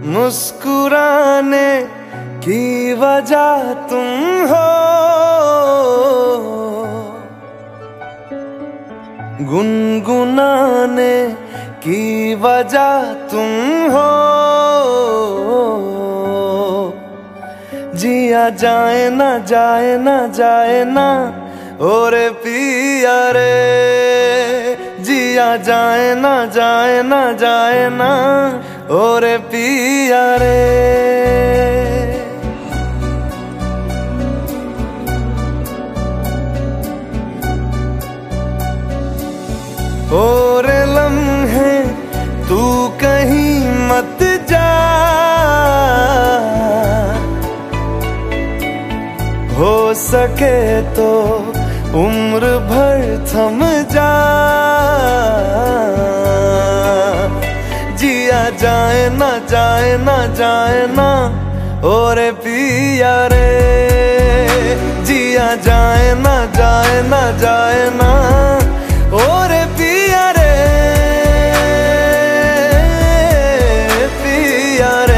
मुस्कुराने की वजह तुम हो, गुनगुनाने की वजह तुम हो। जिया जाए ना जाए ना जाए ना और पिया रे, जिया जाए ना जाए ना जाए ना और पिया रे। और लम्हे तू कहीं मत जा, हो सके तो उम्र भर थम जा। जिया जाए ना जाए ना जाए ना और पिया रे, जिया जाए ना जाए ना जाए ना और पिया रे, पिया रे।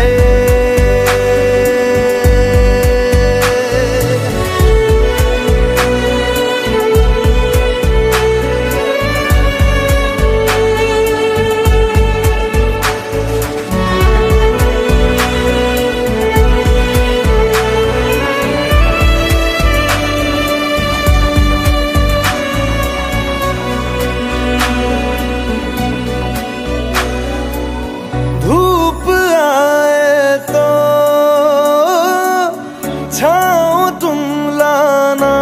छाओ तुम लाना,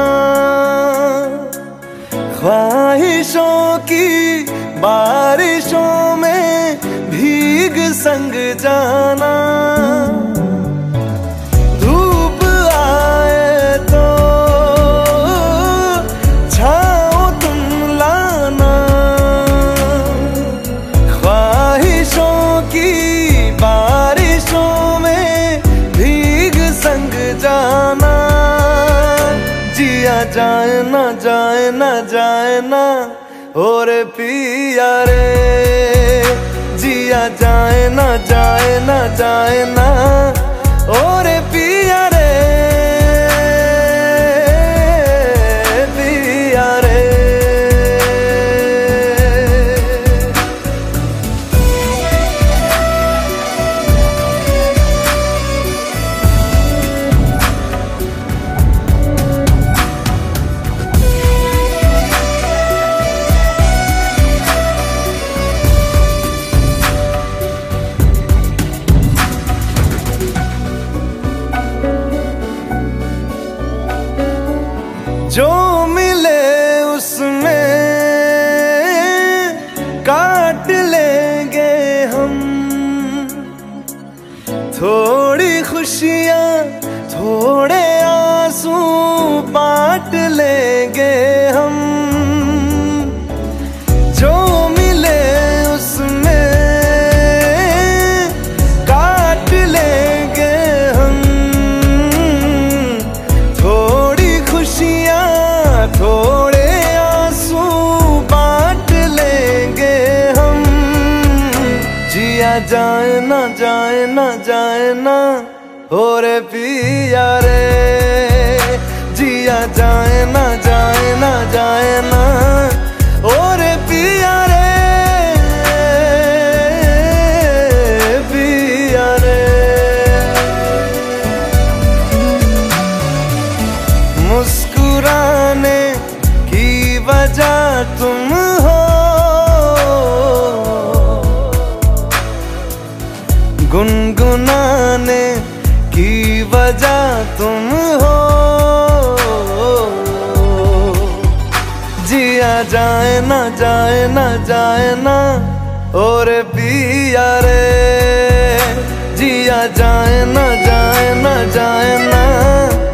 ख्वाहिशों की बारिशों में भीग संग जाना। धूप आए तो छाओ तुम लाना, ख्वाहिशों की बारिशों में भीग संग जाना। जिया जाए ना जाए ना जाए ना और पिया रे, जिया जाए ना जाए ना जाए ना और पिया रे, पिया रे। जो मिले उसमें काट लेंगे हम, थोड़ी खुशियाँ थोड़े आंसू बांट लेंगे हम। जो मिले उसमें काट लेंगे हम, थोड़ी खुशियाँ थोड़े आंसू बांट लेंगे हम। जिया जाए ना जाए ना जाए ना और पिया रे, जिया जाए ना जाए ना जाए ना और पिया रे, पिया रे। मुस्कुराने की वजह तुम हो, गुनगुनाने की वजह तुम हो। जिया जाए ना जाए ना जाए ना और पिया रे, जिया जाए ना जाए ना जाए ना